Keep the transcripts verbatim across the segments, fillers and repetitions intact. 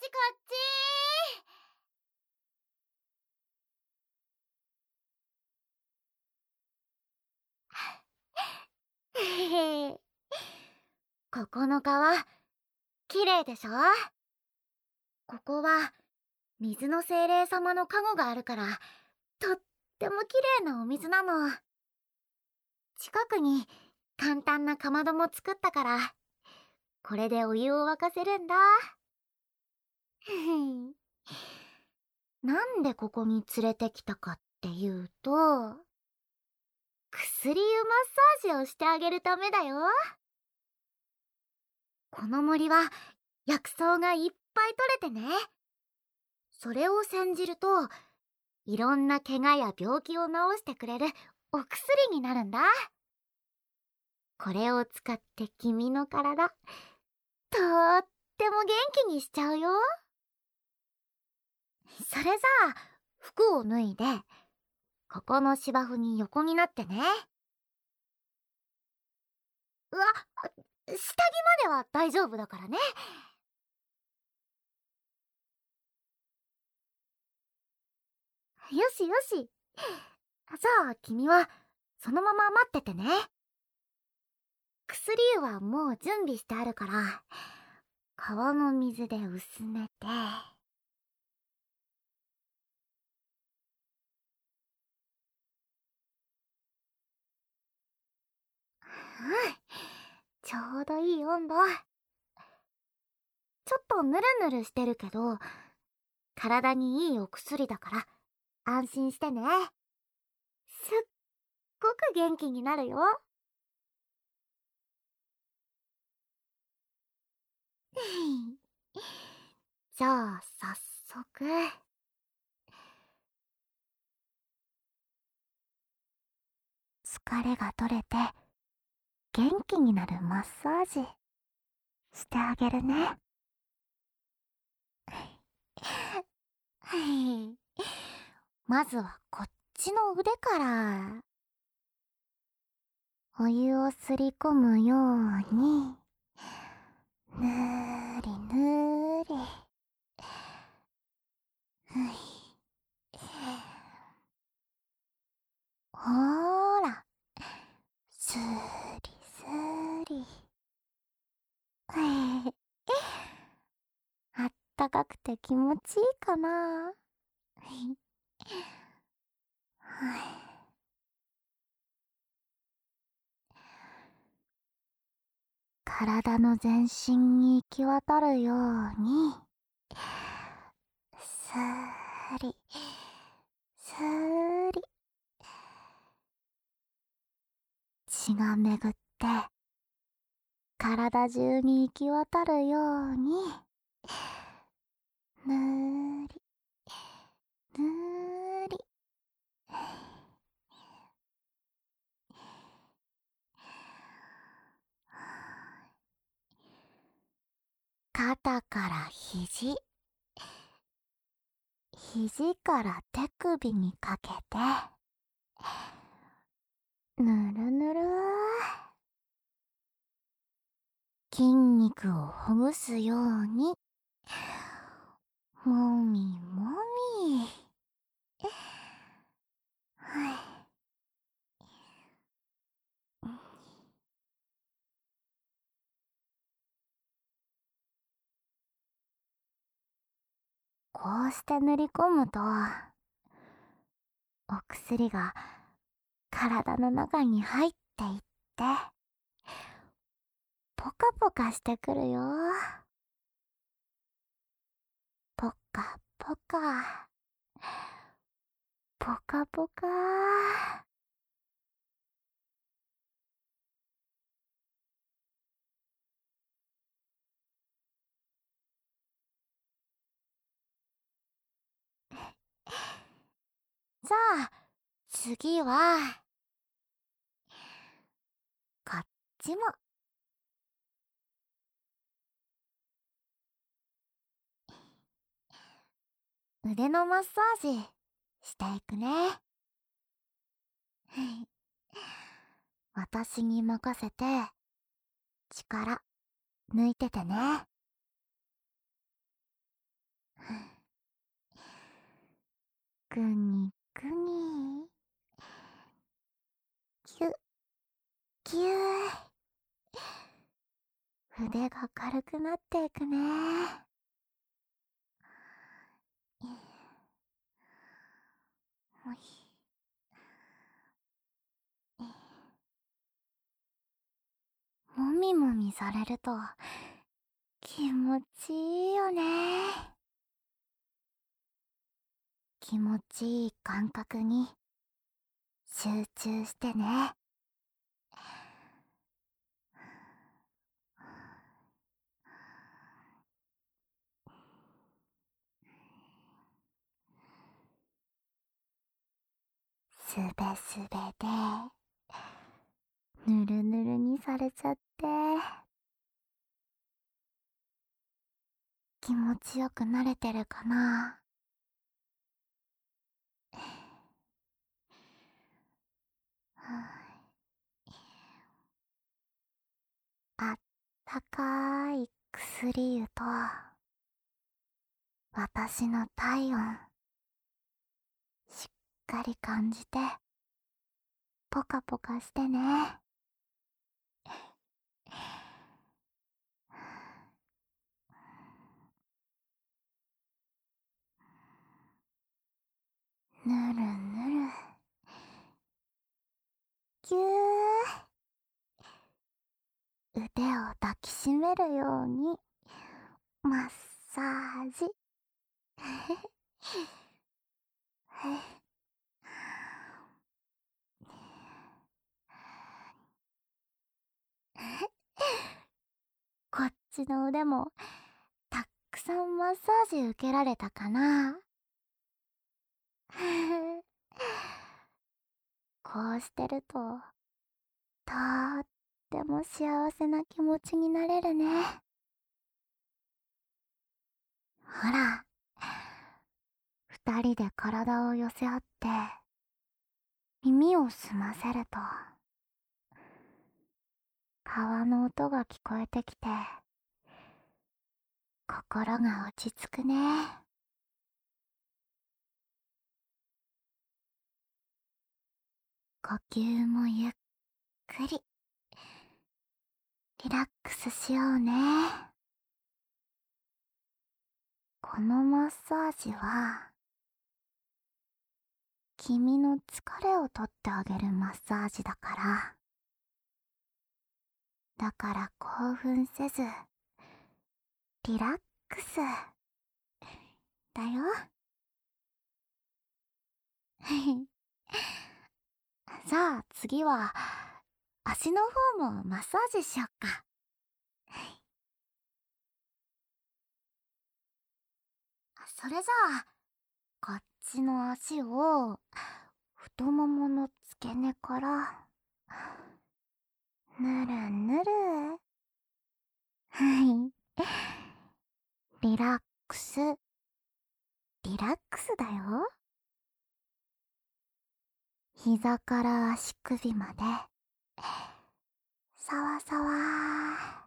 っちー。へへ。ここの川、きれいでしょ？ここは水の精霊様の加護があるから、とってもきれいなお水なの。近くに簡単なかまども作ったから、これでお湯を沸かせるんだ。ふふん。なんでここに連れてきたかっていうと、薬湯マッサージをしてあげるためだよ。この森は薬草がいっぱい取れてね。それを煎じると、いろんな怪我や病気を治してくれるお薬になるんだ。これを使って君の体、とーっても元気にしちゃうよ。それじゃあ、服を脱いで、ここの芝生に横になってね。うわ、下着までは大丈夫だからね。よしよし。じゃあ君はそのまま待っててね。薬湯はもう準備してあるから、川の水で薄めて。うん、ちょうどいい温度。ちょっとヌルヌルしてるけど、体にいいお薬だから安心してね。すっごく元気になるよ。じゃあ早速。疲れが取れて元気になるマッサージしてあげるね。まずはこっちの腕から。お湯をすり込むように、ぬーりぬーり。ふい。ほーら、すーりすーり。あったかくて気持ちいいかな。体の全身に行き渡るように、すーり、すーり。血が巡って、体中に行き渡るように、ぬーり、ぬーり。肩から肘、肘から手首にかけて、ぬるぬる。筋肉をほぐすように、もみもみ。はい。こうして塗り込むと、お薬が体の中に入っていって、ポカポカしてくるよ。ポカポカ。ポカポカ。じゃあ、次は、こっちも。腕のマッサージしていくね。私に任せて、力抜いててね。 ぐにぐに。キュッキュー。腕が軽くなっていくね。ほい。もみもみされると気持ちいいよね。気持ちいい感覚に集中してね。すべすべでぬるぬるにされちゃって気持ちよくなれてるかな。あったかい薬湯と私の体温しっかり感じてポカポカしてね。ぬるぬるぎゅー。腕を抱きしめるようにマッサージ。こっちの腕もたくさんマッサージ受けられたかな。こうしてるととっても幸せな気持ちになれるね。ほら、二人で体を寄せ合って耳を澄ませると川の音が聞こえてきて心が落ち着くね。呼吸もゆっくりリラックスしようね。このマッサージは君の疲れを取ってあげるマッサージだからだから興奮せずリラックスだよ。さあ次は足の方もマッサージしよっか。それじゃあこっちの足を太ももの付け根からぬるぬる。はいリラックスリラックスだよ。膝から足首までさわさわ。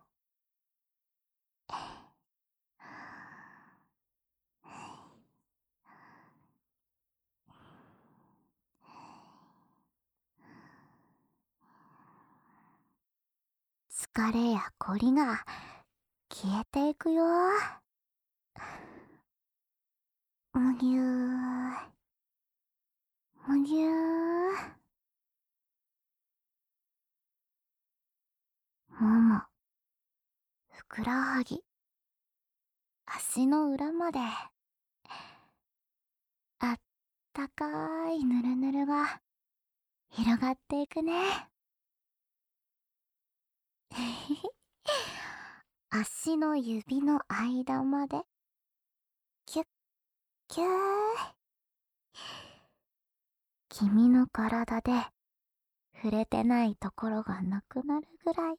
疲れやこりが消えていくよ。むぎゅーむぎゅー。もも、ふくらはぎ、足の裏まであったかいぬるぬるが広がっていくね。足の指の間までキュッキュー。君の体で触れてないところがなくなるぐらい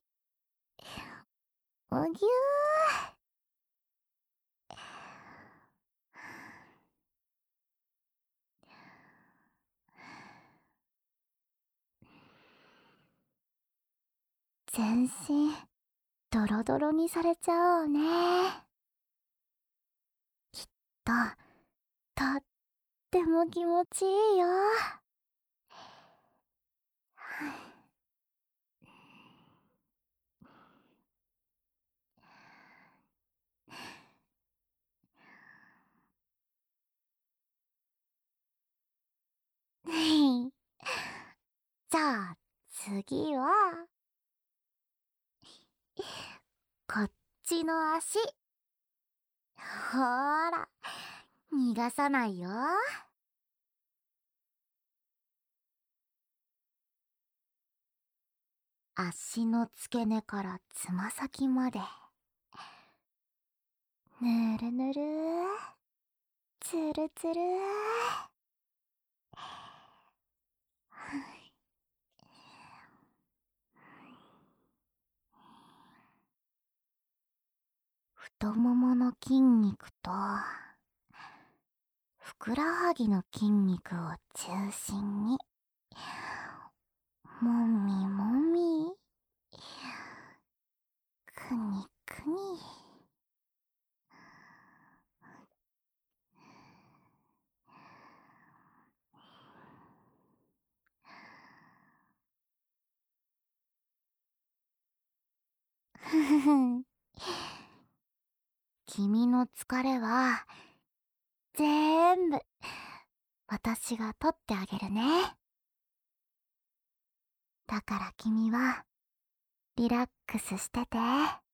むぎゅー。全身ドロドロにされちゃおうね。きっととっても気持ちいいよ。じゃあ次はこっちの足。ほーら、逃がさないよ。足の付け根からつま先までぬるぬる、つるつる。太ももの筋肉とふくらはぎの筋肉を中心にもみもみ、くにくに。ふふふん。君の疲れはぜーんぶ私が取ってあげるね。だから君はリラックスしてて。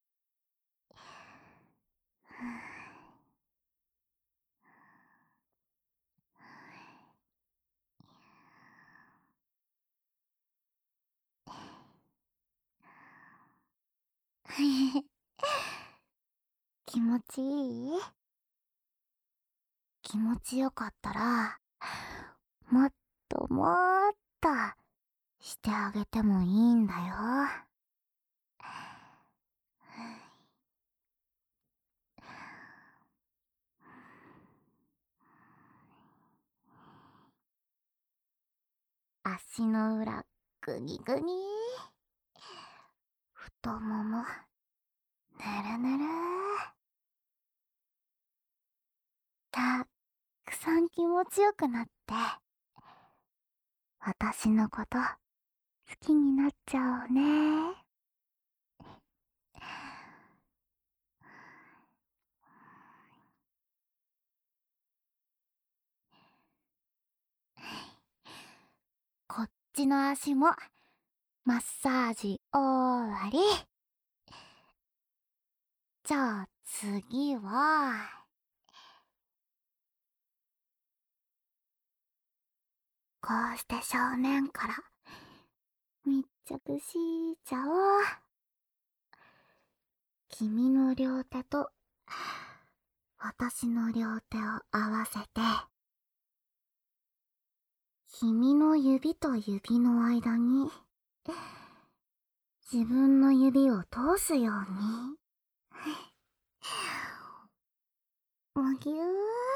気持ちいい？気持ちよかったらもっともっとしてあげてもいいんだよ。足の裏グニグニ、太ももぬるぬる。たくさん気持ちよくなって私のこと好きになっちゃうね。こっちの足もマッサージ終わり。じゃあ次はこうして正面から密着しちゃおう。君の両手と私の両手を合わせて君の指と指の間に自分の指を通すようにむぎゅー。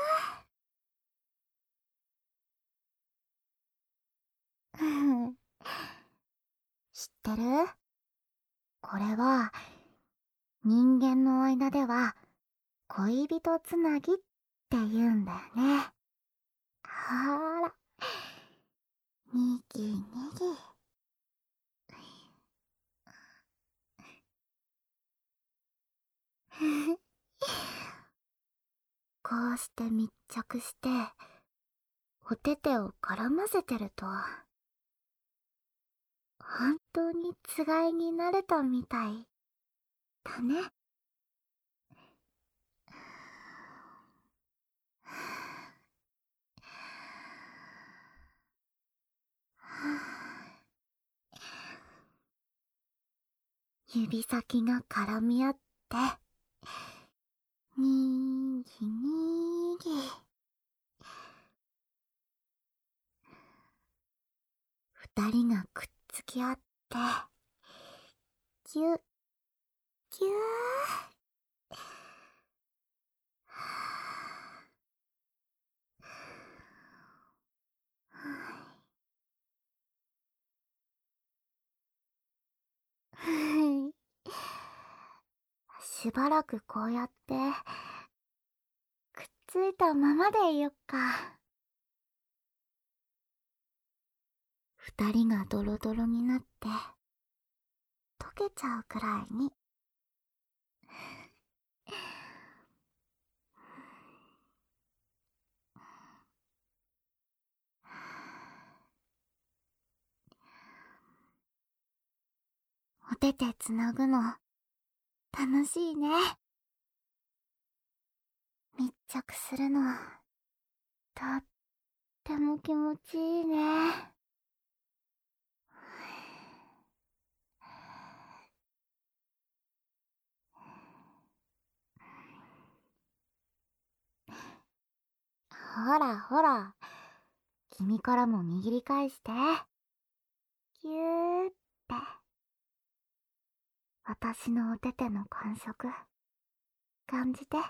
知ってる？これは人間の間では恋人つなぎって言うんだよね。ほーら、にぎにぎ。こうして密着してお手手を絡ませてると本当につがいになれたみたいだね。指先が絡み合ってにぎにぎ。二人がくっつき合ってぎゅっぎゅー。しばらくこうやってくっついたままでいよっか。 二人がドロドロになって溶けちゃうくらいに。お手手つなぐの楽しいね。密着するのとっても気持ちいいね。ほらほら、君からも握り返して。ぎゅーって。私のお手手の感触、感じて。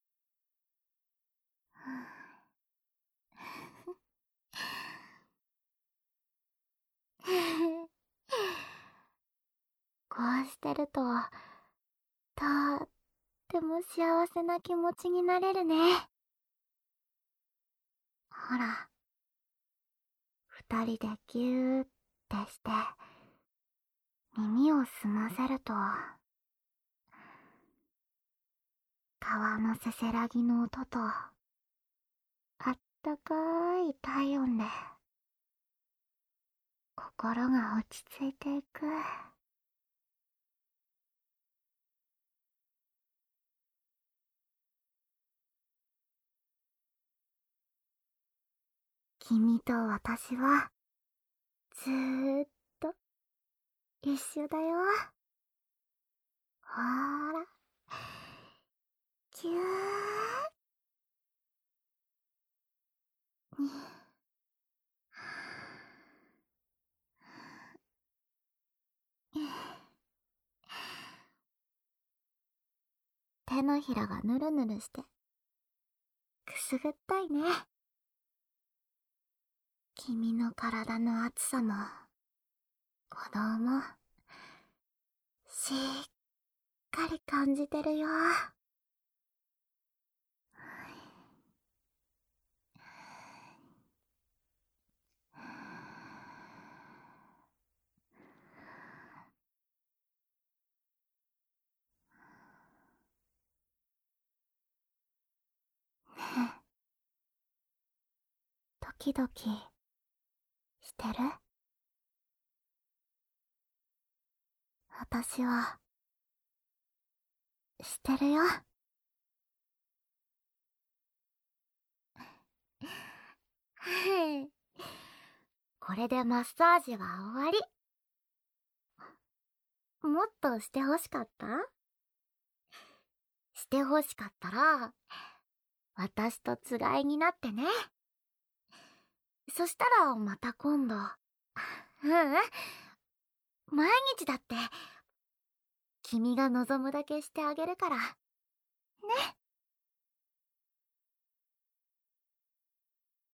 こうしてると、とっても幸せな気持ちになれるね。ほら、二人でぎゅーってして、耳を澄ませると、川のせせらぎの音と、あったかい体温で、心が落ち着いていく。君と私は、ずーっと、一緒だよ。ほーら、ぎゅーに。手のひらがぬるぬるして、くすぐったいね。君の体の熱さも、鼓動も、しっかり感じてるよ。ねえ、ドキドキしてる？私は、してるよ。はい。これでマッサージは終わり。もっとしてほしかった？してほしかったら、私とつがいになってね。そしたらまた今度。ううん、毎日だって、君が望むだけしてあげるから。ね。